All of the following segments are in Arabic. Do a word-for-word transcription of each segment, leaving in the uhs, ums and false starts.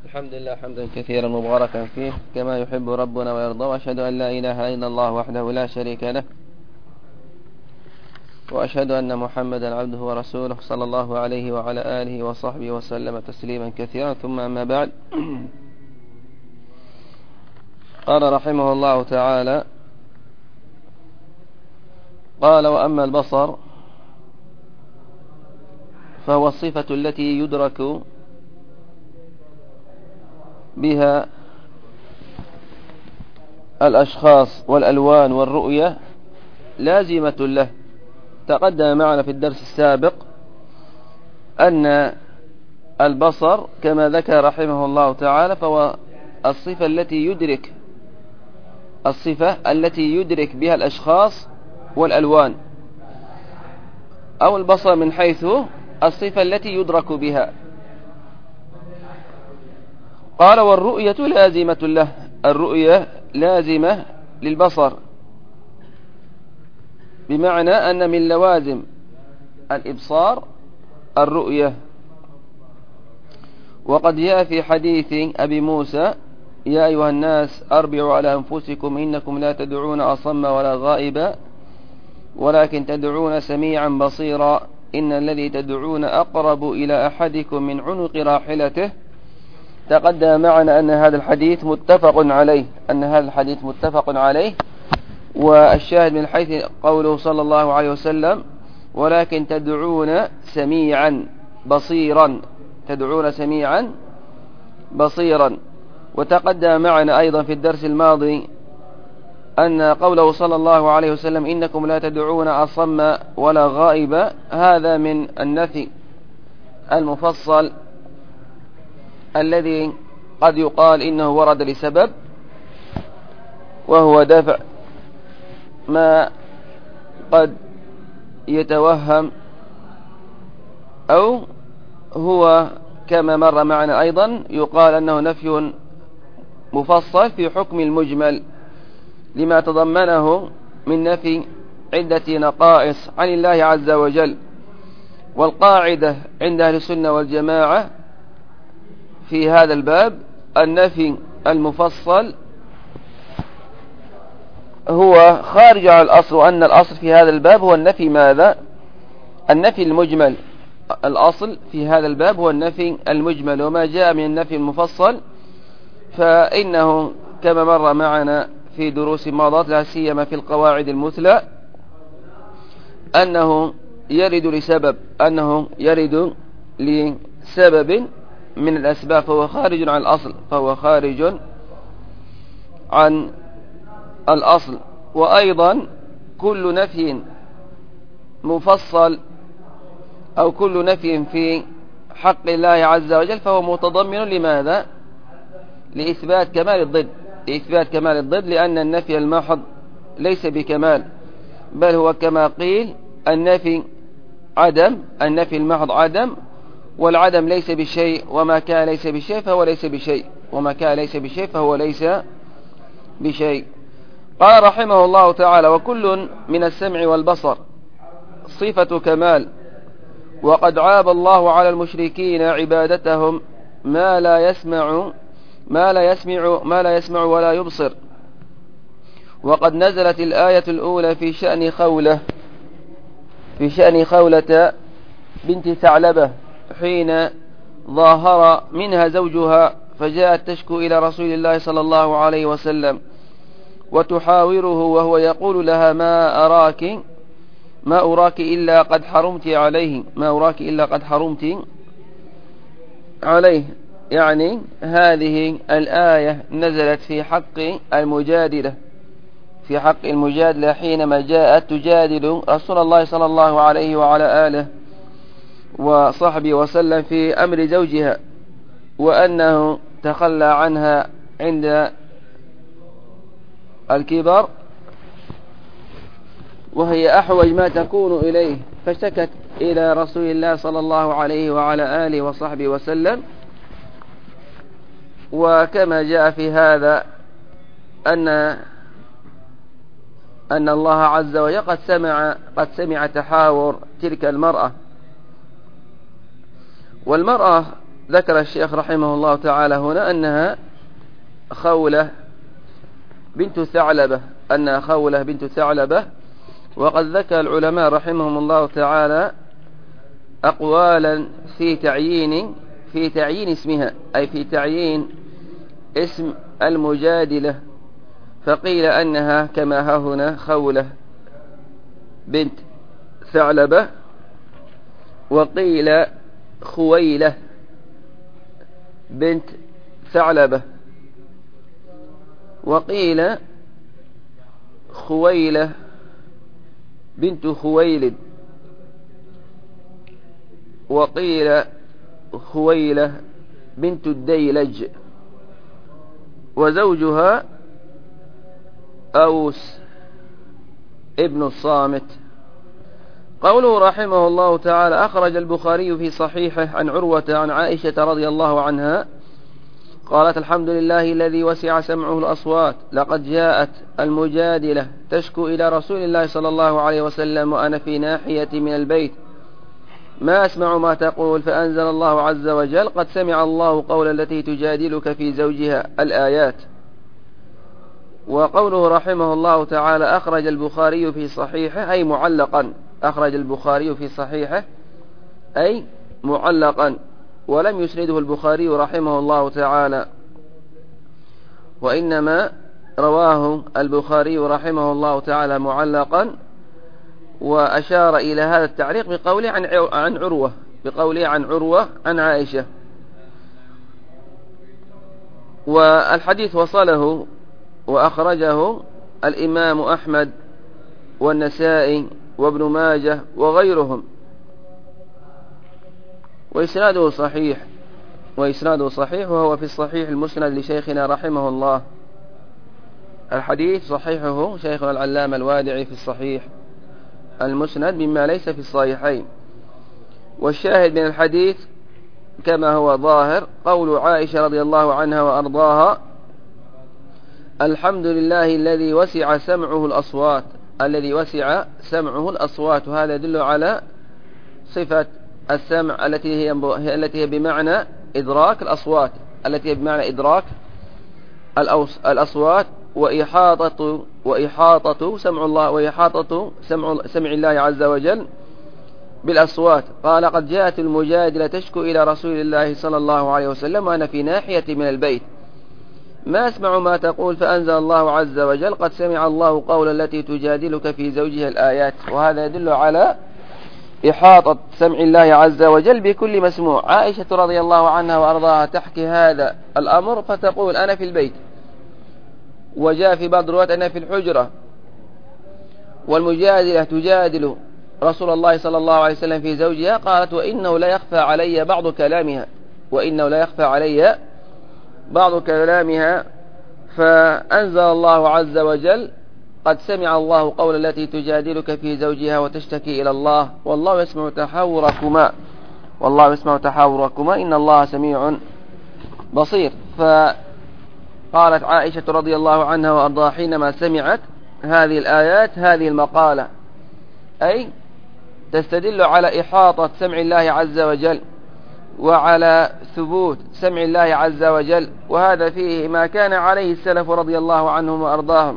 الحمد لله حمدا كثيرا مباركا فيه كما يحب ربنا ويرضى، وأشهد أن لا إله إلا الله وحده لا شريك له، وأشهد أن محمدا عبده ورسوله صلى الله عليه وعلى آله وصحبه وسلم تسليما كثيرا. ثم أما بعد، قال رحمه الله تعالى: قال: وأما البصر فهو الصفة التي يدرك بها الأشخاص والألوان والرؤية لازمة له. تقدم معنا في الدرس السابق أن البصر كما ذكر رحمه الله تعالى فهو الصفة التي يدرك الصفة التي يدرك بها الأشخاص والألوان، أو البصر من حيث الصفة التي يدرك بها. قال: والرؤية لازمة له. الرؤية لازمة للبصر، بمعنى أن من لوازم الإبصار الرؤية. وقد جاء في حديث أبي موسى: يا أيها الناس أربعوا على أنفسكم إنكم لا تدعون أصم ولا غائبا ولكن تدعون سميعا بصيرا، إن الذي تدعون أقرب إلى أحدكم من عنق راحلته. تقدم معنا أن هذا الحديث متفق عليه أن هذا الحديث متفق عليه والشاهد من حيث قوله صلى الله عليه وسلم: ولكن تدعون سميعا بصيرا تدعون سميعا بصيرا. وتقدم معنا أيضا في الدرس الماضي أن قوله صلى الله عليه وسلم: إنكم لا تدعون أصم ولا غائبا، هذا من النفي المفصل الذي قد يقال إنه ورد لسبب، وهو دفع ما قد يتوهم، أو هو كما مر معنا أيضا يقال أنه نفي مفصل في حكم المجمل لما تضمنه من نفي عدة نقائص عن الله عز وجل. والقاعدة عند أهل السنة والجماعة في هذا الباب النفي المفصل هو خارج عن الأصل، وأن الأصل في هذا الباب هو النفي ماذا؟ النفي المجمل. الأصل في هذا الباب هو النفي المجمل، وما جاء من النفي المفصل فإنه كما مر معنا في دروس ماضت لا سيما في القواعد المثلى أنه يرد لسبب أنه يرد لسبب من الأسباب، فهو خارج عن الأصل فهو خارج عن الأصل. وأيضا كل نفي مفصل أو كل نفي في حق الله عز وجل فهو متضمن لماذا؟ لإثبات كمال الضد لإثبات كمال الضد لأن النفي المحض ليس بكمال، بل هو كما قيل النفي عدم النفي المحض عدم، والعدم ليس بشيء، وما كان ليس بشيء فهو ليس بشيء وما كان ليس بشيء فهو ليس بشيء. قال رحمه الله تعالى: وكل من السمع والبصر صفة كمال، وقد عاب الله على المشركين عبادتهم ما لا يسمع ما لا يسمع ما لا يسمع ولا يبصر. وقد نزلت الآية الأولى في شأن خولة في شأن خولة بنت ثعلبة حين ظاهر منها زوجها، فجاءت تشكو إلى رسول الله صلى الله عليه وسلم وتحاوره، وهو يقول لها: ما أراك ما أراك إلا قد حرمت عليه ما أراك إلا قد حرمت عليه. يعني هذه الآية نزلت في حق المجادلة في حق المجادلة حينما جاءت تجادل رسول الله صلى الله عليه وعلى آله وصحبه وسلم في أمر زوجها، وأنه تخلى عنها عند الكبر وهي أحوج ما تكون إليه، فشكت إلى رسول الله صلى الله عليه وعلى آله وصحبه وسلم. وكما جاء في هذا أن أن الله عز وجل قد سمع قد سمع تحاور تلك المرأة. والمرأة ذكر الشيخ رحمه الله تعالى هنا أنها خولة بنت ثعلبة أنها خولة بنت ثعلبة. وقد ذكر العلماء رحمهم الله تعالى أقوالا في تعيين في تعيين اسمها، أي في تعيين اسم المجادلة. فقيل أنها كما ها هنا خولة بنت ثعلبة، وقيل خويلة بنت ثعلبة، وقيل خويلة بنت خويلد، وقيل خويلة بنت الديلج. وزوجها أوس ابن الصامت. قوله رحمه الله تعالى: أخرج البخاري في صحيحه عن عروة عن عائشة رضي الله عنها قالت: الحمد لله الذي وسع سمعه الأصوات، لقد جاءت المجادلة تشكو إلى رسول الله صلى الله عليه وسلم وأنا في ناحية من البيت ما أسمع ما تقول، فأنزل الله عز وجل: قد سمع الله قول التي تجادلك في زوجها، الآيات. وقوله رحمه الله تعالى: أخرج البخاري في صحيحه، أي معلقا، أخرج البخاري في صحيحه أي معلقا، ولم يسنده البخاري رحمه الله تعالى، وإنما رواه البخاري رحمه الله تعالى معلقا، وأشار إلى هذا التعليق بقوله عن عن عروة بقوله عن عروة عن عائشة. والحديث وصله وأخرجه الإمام أحمد والنسائي وابن ماجه وغيرهم، وإسناده صحيح وإسناده صحيح وهو في الصحيح المسند لشيخنا رحمه الله. الحديث صحيحه شيخنا العلامة الوادعي في الصحيح المسند مما ليس في الصحيحين. والشاهد من الحديث كما هو ظاهر قول عائشة رضي الله عنها وأرضاها: الحمد لله الذي وسع سمعه الأصوات، الذي وسع سمعه الأصوات. وهذا يدل على صفة السمع التي هي التي هي بمعنى إدراك الأصوات، التي هي بمعنى إدراك الأصوات، وإحاطة وإحاطة سمع الله وإحاطة سمع سمع الله عز وجل بالأصوات. قال: قد جاءت المجادلة تشكو إلى رسول الله صلى الله عليه وسلم وأنا في ناحية من البيت ما أسمع ما تقول، فأنزل الله عز وجل: قد سمع الله قول التي تجادلك في زوجها، الآيات. وهذا يدل على إحاطة سمع الله عز وجل بكل مسموع. عائشة رضي الله عنها وأرضاها تحكي هذا الأمر فتقول: أنا في البيت، وجاء في بعض الروايات أنا في الحجرة، والمجادلة تجادل رسول الله صلى الله عليه وسلم في زوجها. قالت: وإنه لا يخفى علي بعض كلامها وإنه لا يخفى علي بعض كلامها فأنزل الله عز وجل: قد سمع الله قول التي تجادلك في زوجها وتشتكي إلى الله والله يسمع تحاوركما والله يسمع تحاوركما إن الله سميع بصير. فقالت عائشة رضي الله عنها وأرضاها حينما سمعت هذه الآيات هذه المقالة، أي تستدل على إحاطة سمع الله عز وجل وعلى ثبوت سمع الله عز وجل. وهذا فيه ما كان عليه السلف رضي الله عنهم وأرضاهم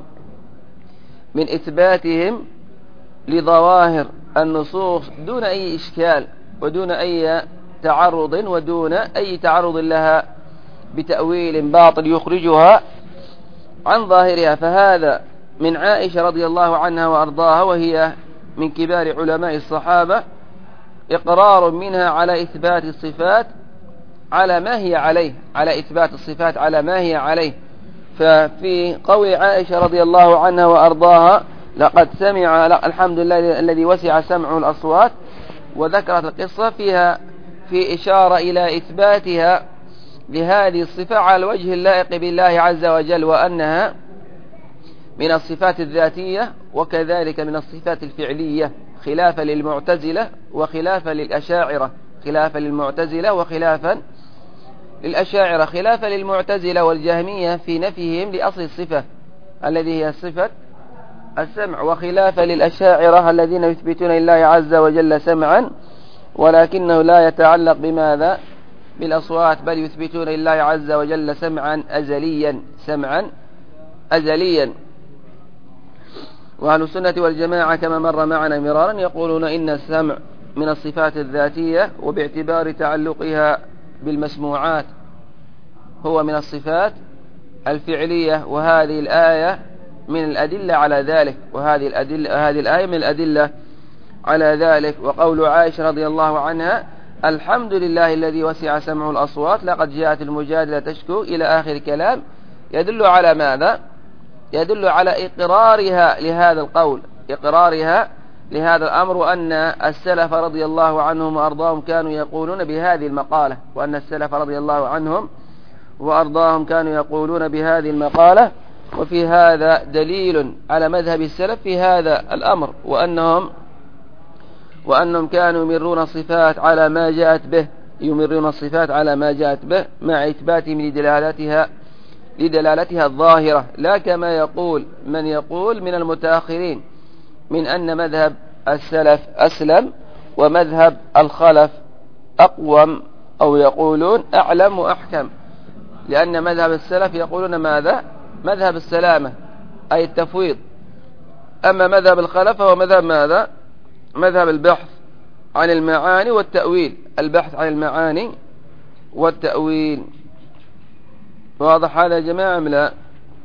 من إثباتهم لظواهر النصوص دون أي إشكال ودون أي تعرض ودون أي تعرض لها بتأويل باطل يخرجها عن ظاهرها. فهذا من عائشة رضي الله عنها وأرضاها وهي من كبار علماء الصحابة إقرار منها على إثبات الصفات على ما هي عليه على إثبات الصفات على ما هي عليه. ففي قول عائشة رضي الله عنها وأرضاها: لقد سمع الحمد لله الذي وسع سمعه الأصوات، وذكرت القصة فيها في إشارة إلى إثباتها لهذه الصفة على الوجه اللائق بالله عز وجل، وأنها من الصفات الذاتية وكذلك من الصفات الفعلية، خلافا للمعتزلة وخلافا للأشاعرة خلافا للمعتزلة وخلافا للأشاعرة خلافا للمعتزلة والجهمية في نفيهم لأصل الصفة الذي هي صفة السمع، وخلافا للأشاعرة الذين يثبتون لله عز وجل سمعا ولكنه لا يتعلق بماذا بالأصوات، بل يثبتون لله عز وجل سمعا أزليا سمعا أزليا. وأهل السنة والجماعة كما مر معنا مرارا يقولون إن السمع من الصفات الذاتية، وباعتبار تعلقها بالمسموعات هو من الصفات الفعلية، وهذه الآية من الأدلة على ذلك، وهذه الأدلة هذه الآية من الأدلة على ذلك. وقول عائشة رضي الله عنها: الحمد لله الذي وسع سمعه الأصوات، لقد جاءت المجادلة تشكو إلى آخر كلام، يدل على ماذا؟ يدل على إقرارها لهذا القول، إقرارها لهذا الأمر، وأن السلف رضي الله عنهم وأرضاهم كانوا يقولون بهذه المقالة، وأن السلف رضي الله عنهم وأرضاهم كانوا يقولون بهذه المقالة. وفي هذا دليل على مذهب السلف في هذا الأمر، وأنهم وأنهم كانوا يمرون الصفات على ما جاءت به، يمرون الصفات على ما جاءت به مع إثباتهم لدلالتها لدلالتها الظاهرة، لا كما يقول من يقول من المتأخرين من أن مذهب السلف أسلم ومذهب الخلف أقوم، أو يقولون أعلم وأحكم، لأن مذهب السلف يقولون ماذا؟ مذهب السلامة أي التفويض، أما مذهب الخلف هو مذهب ماذا؟ مذهب البحث عن المعاني والتأويل، البحث عن المعاني والتأويل. واضح هذا يا جماعة أم لا؟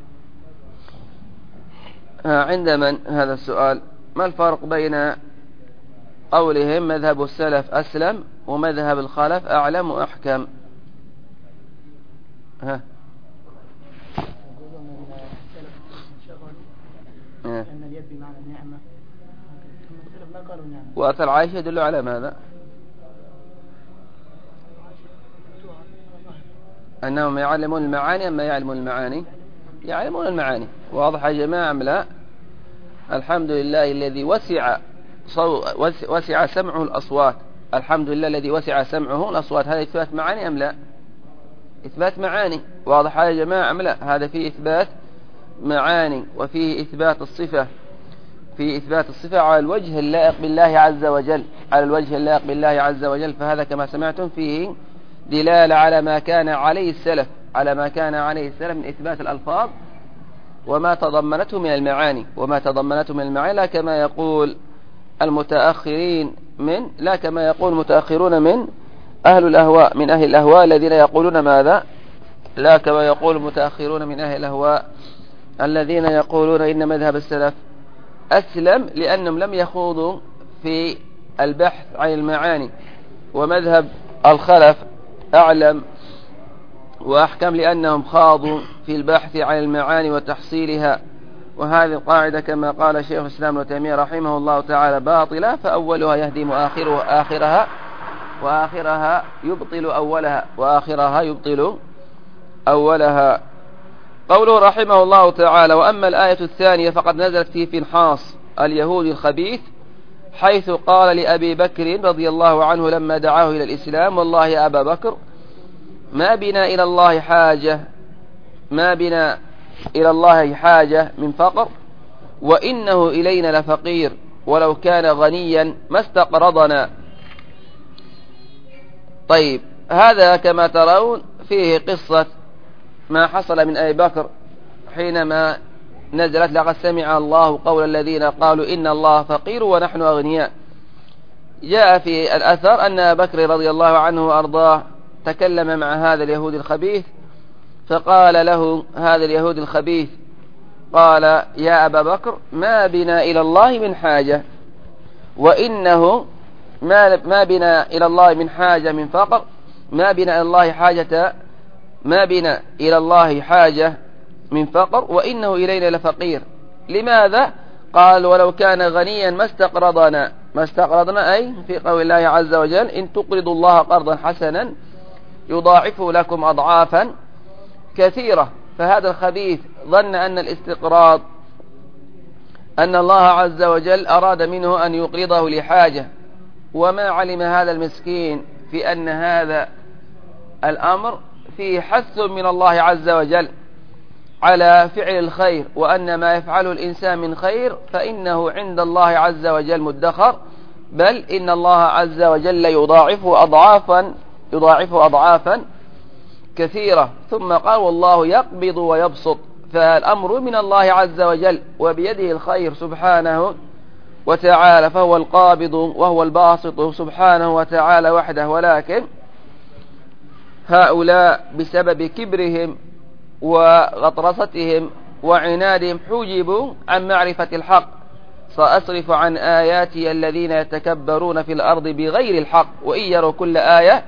عند من هذا السؤال؟ ما الفرق بين قولهم مذهب السلف أسلم ومذهب الخلف أعلم وأحكم؟ ها أن اليد بمعنى النعمة، ما قالوا نعمة. وأثر عائشة يدل على ماذا؟ أنهم يعلمون المعاني أما يعلمون المعاني؟ يعلمون المعاني. واضح يا جماعة أم لا؟ الحمد لله الذي وسع صو... وسع سمعه الأصوات، الحمد لله الذي وسع سمعه الأصوات، هذا إثبات معاني أم لا؟ إثبات معاني. واضح يا جماعة أم لا؟ هذا فيه إثبات معاني، وفيه إثبات الصفة، في إثبات الصفة على الوجه اللائق بالله عز وجل، على الوجه اللائق بالله عز وجل. فهذا كما سمعتم فيه دلالة على ما كان عليه السلف، على ما كان عليه السلف من إثبات الألفاظ وما تضمنته من المعاني، وما تضمنته من المعاني، لا كما يقول المتأخرين من لا كما يقول المتأخرون من أهل الأهواء، من أهل الأهواء الذين يقولون ماذا؟ لا كما يقول المتأخرون من أهل الأهواء الذين يقولون إن مذهب السلف أسلم لأنهم لم يخوضوا في البحث عن المعاني، ومذهب الخلف أعلم وأحكم لأنهم خاضوا في البحث عن المعاني وتحصيلها. وهذه القاعدة كما قال شيخ الإسلام ابن تيمية رحمه الله تعالى باطلة، فأولها يهدم آخرها آخرها وآخرها يبطل أولها وآخرها يبطل أولها. قوله رحمه الله تعالى: وأما الآية الثانية فقد نزلت في فنحاص اليهود الخبيث، حيث قال لأبي بكر رضي الله عنه لما دعاه إلى الإسلام: والله يا أبا بكر ما بنا إلى الله حاجة ما بنا إلى الله حاجة من فقر، وإنه إلينا لفقير، ولو كان غنيا ما استقرضنا. طيب، هذا كما ترون فيه قصة ما حصل من أبي بكر حينما نزلت: لقد سمع الله قول الذين قالوا إن الله فقير ونحن أغنياء. جاء في الأثر أن أبا بكر رضي الله عنه وأرضاه تكلم مع هذا اليهود الخبيث، فقال له هذا اليهود الخبيث، قال: يا أبا بكر ما بنا إلى الله من حاجة، وإنه ما, ما بنا إلى الله من حاجة من فقر، ما بنا إلى الله حاجة ما بنا إلى الله حاجة من فقر، وإنه إلينا لفقير. لماذا؟ قال: ولو كان غنيا ما استقرضنا. ما استقرضنا أي في قول الله عز وجل: إن تقرضوا الله قرضا حسنا يضاعفه لكم أضعافا كثيرة. فهذا الخبيث ظن أن الاستقراض أن الله عز وجل أراد منه أن يقرضه لحاجة، وما علم هذا المسكين في أن هذا الأمر فيه حث من الله عز وجل على فعل الخير، وأن ما يفعله الإنسان من خير فإنه عند الله عز وجل مدخر، بل إن الله عز وجل يضاعفه أضعافا يضاعفه أضعافا كثيرة. ثم قال والله يقبض ويبسط، فالأمر من الله عز وجل وبيده الخير سبحانه وتعالى، فهو القابض وهو الباسط سبحانه وتعالى وحده. ولكن هؤلاء بسبب كبرهم وغطرستهم وعنادهم حجبوا عن معرفة الحق. سأصرف عن آياتي الذين يتكبرون في الأرض بغير الحق وإن يروا كل آية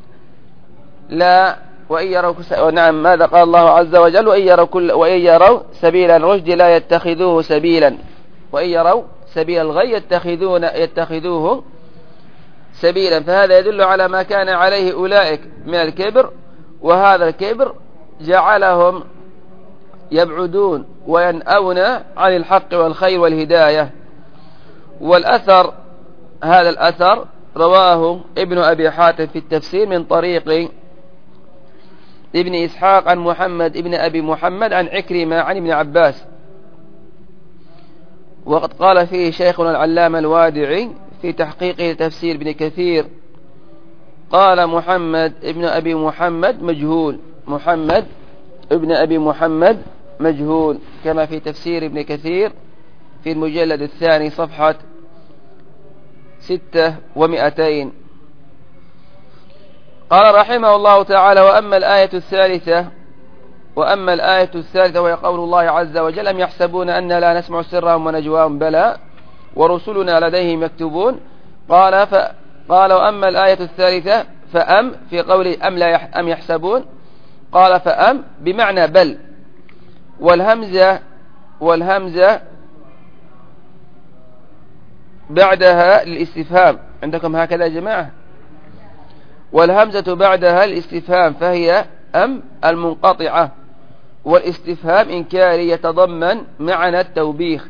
لا وإن يروا كس... نعم ماذا قال الله عز وجل؟ وإن يروا, كل... وإن يروا سبيل الرشد لا يتخذوه سبيلا وإن يروا سبيل الغي يتخذون يتخذوه سبيلا. فهذا يدل على ما كان عليه أولئك من الكبر، وهذا الكبر جعلهم يبعدون وينأون عن الحق والخير والهداية. والأثر هذا الأثر رواه ابن أبي حاتم في التفسير من طريق ابن إسحاق عن محمد ابن أبي محمد عن عكرمة عن ابن عباس. وقد قال فيه شيخنا العلامة الوادعي في تحقيقه تفسير ابن كثير، قال محمد ابن أبي محمد مجهول، محمد ابن أبي محمد مجهول، كما في تفسير ابن كثير في المجلد الثاني صفحة ستة ومئتين. قال رحمه الله تعالى وأما الآية الثالثة وأما الآية الثالثة وهي قول الله عز وجل أم يحسبون أن لا نسمع سرهم ونجواهم بلى ورسلنا لديهم يكتبون. قال ف... قال وأما الآية الثالثة فأم في قول أم, لا يح... أم يحسبون، قال فأم بمعنى بل، والهمزة والهمزة بعدها للاستفهام. عندكم هكذا يا جماعة؟ والهمزة بعدها الاستفهام، فهي أم المنقطعة، والاستفهام إنكاري يتضمن معنى التوبيخ.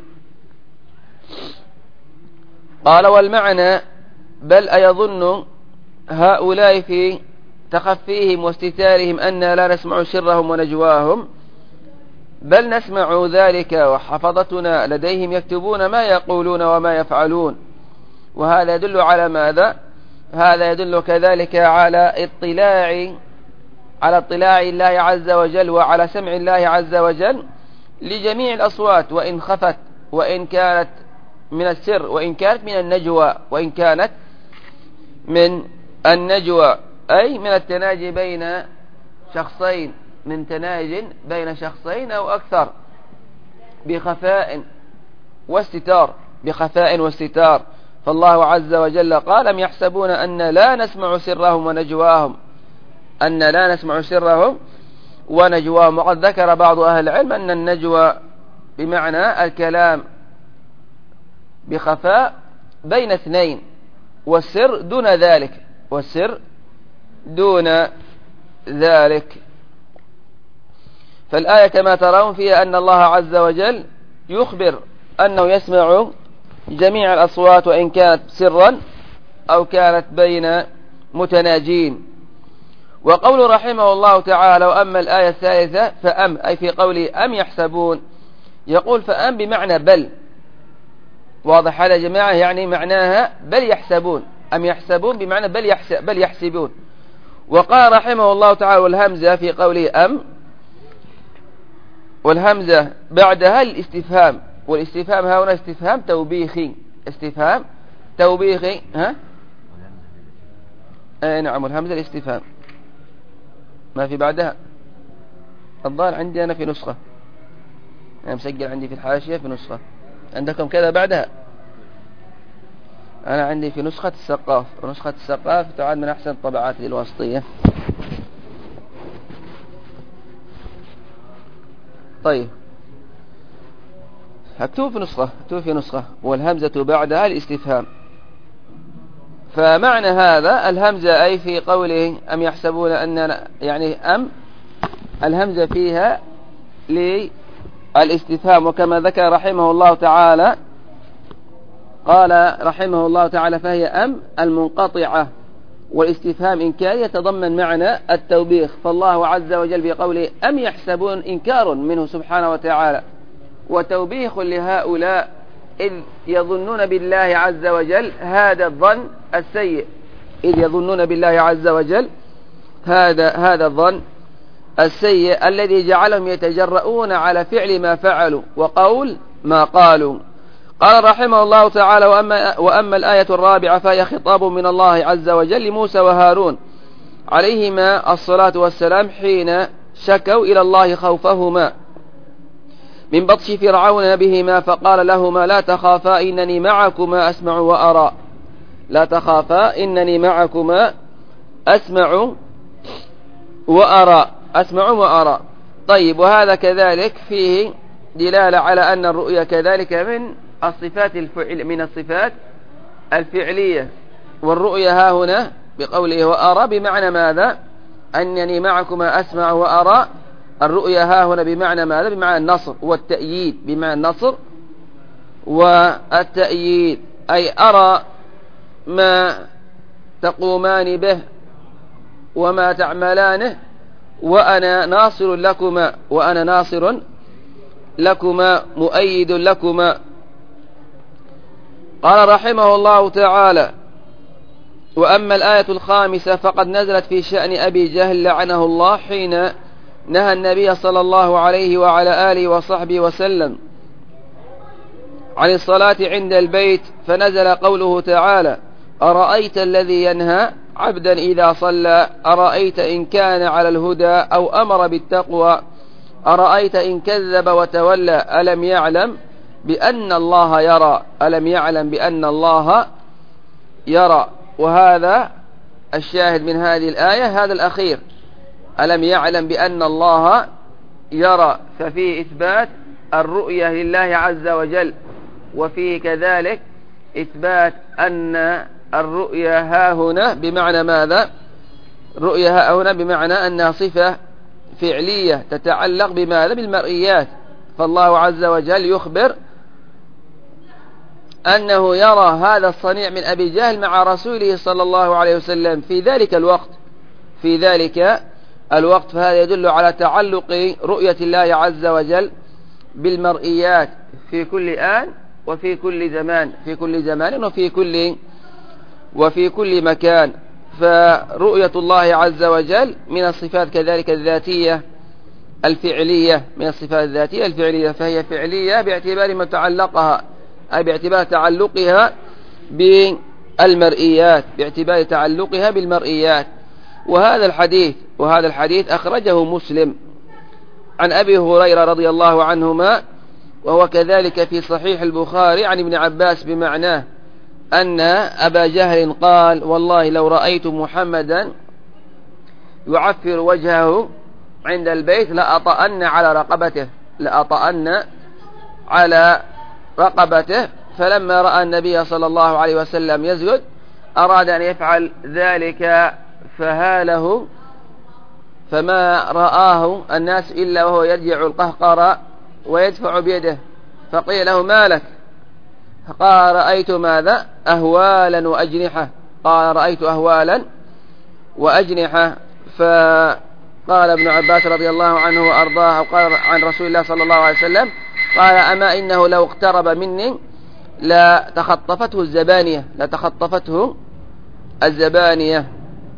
قال والمعنى بل أيظن هؤلاء في تخفيهم واستتارهم أن لا نسمع سرهم ونجواهم، بل نسمع ذلك وحفظتنا لديهم يكتبون ما يقولون وما يفعلون. وهذا يدل على ماذا؟ هذا يدل كذلك على اطلاع على اطلاع الله عز وجل وعلى سمع الله عز وجل لجميع الأصوات، وإن خفت وإن كانت من السر وإن كانت من النجوى وإن كانت من النجوى أي من التناجي بين شخصين، من تناج بين شخصين أو أكثر بخفاء واستتار بخفاء واستتار. فالله عز وجل قال أم يحسبون أن لا نسمع سرهم ونجواهم أن لا نسمع سرهم ونجواهم. وقد ذكر بعض أهل العلم أن النجوى بمعنى الكلام بخفاء بين اثنين، والسر دون ذلك والسر دون ذلك. فالآية كما ترون فيها أن الله عز وجل يخبر أنه يسمع جميع الأصوات وإن كانت سرا أو كانت بين متناجين. وقول رحمه الله تعالى وأما الآية الثالثة فأم أي في قوله أم يحسبون، يقول فأم بمعنى بل. واضح هذا يا جماعة؟ يعني معناها بل يحسبون، أم يحسبون بمعنى بل, يحسب بل يحسبون. وقال رحمه الله تعالى والهمزة في قوله أم، والهمزة بعدها الاستفهام، والاستفهام هنا استفهام توبيخي، استفهام توبيخي. ها اي نعم، والهمزة الاستفهام ما في بعدها. الظاهر عندي أنا في نسخة، أنا مسجل عندي في الحاشية في نسخة، عندكم كذا بعدها؟ أنا عندي في نسخة السقاف، ونسخة السقاف تعد من أحسن الطبعات الواسطية. طيب اكتب في نسخة اكتب في نسخة والهمزة بعدها الاستفهام. فمعنى هذا الهمزة أي في قوله أم يحسبون أن يعني أم الهمزة فيها للاستفهام. وكما ذكر رحمه الله تعالى قال رحمه الله تعالى فهي أم المنقطعة، والاستفهام إنكاري يتضمن معنى التوبيخ. فالله عز وجل في قوله أم يحسبون إنكار منه سبحانه وتعالى وتوبيخ لهؤلاء إذ يظنون بالله عز وجل هذا الظن السيء، إذ يظنون بالله عز وجل هذا هذا الظن السيء الذي جعلهم يتجرؤون على فعل ما فعلوا وقول ما قالوا. قال رحمه الله تعالى: وأما, وأما الآية الرابعة فهي خطاب من الله عز وجل لموسى وهارون عليهما الصلاة والسلام حين شكوا إلى الله خوفهما من بطش فرعون بهما، فقال لهما: لا تخافا إنني معكما أسمع وأرى. لا تخافا إنني معكما أسمع وأرى. أسمع وأرى. طيب، وهذا كذلك فيه دلالة على أن الرؤيا كذلك من الصفات الفعل من الصفات الفعلية. والرؤيا ها هنا بقوله وأرى بمعنى ماذا؟ أنني معكما أسمع وأرى. الرؤيا ها هنا بمعنى ماذا؟ بمعنى النصر والتأييد، بمعنى النصر والتأييد، أي أرى ما تقومان به وما تعملانه وأنا ناصر لكما وأنا ناصر لكما مؤيد لكما. قال رحمه الله تعالى: وأما الآية الخامسة فقد نزلت في شأن أبي جهل لعنه الله حين نهى النبي صلى الله عليه وعلى آله وصحبه وسلم عن الصلاة عند البيت، فنزل قوله تعالى: أرأيت الذي ينهى عبدا إذا صلى، أرأيت إن كان على الهدى أو أمر بالتقوى، أرأيت إن كذب وتولى، ألم يعلم بأن الله يرى، ألم يعلم بأن الله يرى. وهذا الشاهد من هذه الآية هذا الأخير، ألم يعلم بأن الله يرى، ففيه إثبات الرؤية لله عز وجل، وفيه كذلك إثبات أن الرؤية ها هنا بمعنى ماذا؟ رؤية ها هنا بمعنى أنها صفة فعلية تتعلق بماذا؟ بالمرئيات. فالله عز وجل يخبر أنه يرى هذا الصنيع من أبي جهل مع رسوله صلى الله عليه وسلم في ذلك الوقت في ذلك الوقت فهذا يدل على تعلق رؤية الله عز وجل بالمرئيات في كل آن وفي كل زمان في كل زمان وفي كل وفي كل مكان. فرؤية الله عز وجل من الصفات كذلك الذاتية الفعلية، من الصفات الذاتية الفعلية، فهي فعلية باعتبار ما تعلقها، أي باعتبار تعلقها بالمرئيات، باعتبار تعلقها بالمرئيات. وهذا الحديث وهذا الحديث أخرجه مسلم عن أبي هريرة رضي الله عنهما، وهو كذلك في صحيح البخاري عن ابن عباس بمعناه، أن أبا جهل قال: والله لو رأيت محمدا يعفر وجهه عند البيت لأطأن على رقبته لأطأن على رقبته. فلما رأى النبي صلى الله عليه وسلم يسجد أراد أن يفعل ذلك فهاله، فما رآه الناس إلا وهو يرجع القهقرة ويدفع بيده، فقيل له: ما لك؟ فقال: رأيت ماذا؟ أهوالا وأجنحة. قال: رأيت أهوالا وأجنحة. فقال ابن عباس رضي الله عنه وأرضاه، قال عن رسول الله صلى الله عليه وسلم، قال: أما إنه لو اقترب مني لا تخطفته الزبانية لا تخطفته الزبانية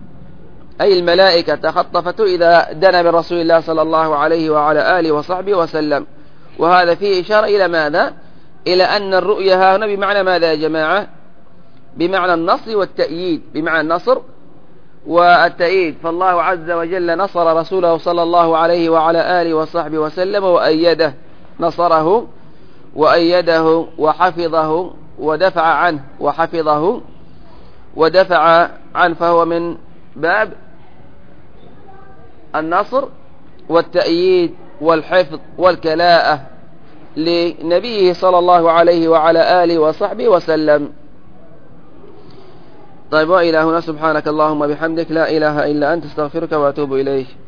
أي الملائكة تخطفته إذا دنا من رسول الله صلى الله عليه وعلى آله وصحبه وسلم. وهذا فيه إشارة إلى ماذا؟ إلى أن الرؤية هنا بمعنى ماذا يا جماعة؟ بمعنى النصر والتأييد، بمعنى النصر والتأييد. فالله عز وجل نصر رسوله صلى الله عليه وعلى آله وصحبه وسلم وأيده، نصره وأيده وحفظه ودفع عنه وحفظه ودفع عنه، فهو من باب النصر والتأييد والحفظ والكلاءة لنبيه صلى الله عليه وعلى آله وصحبه وسلم. طيب، وإلى هنا سبحانك اللهم بحمدك لا إله إلا أنت استغفرك وأتوب إليك.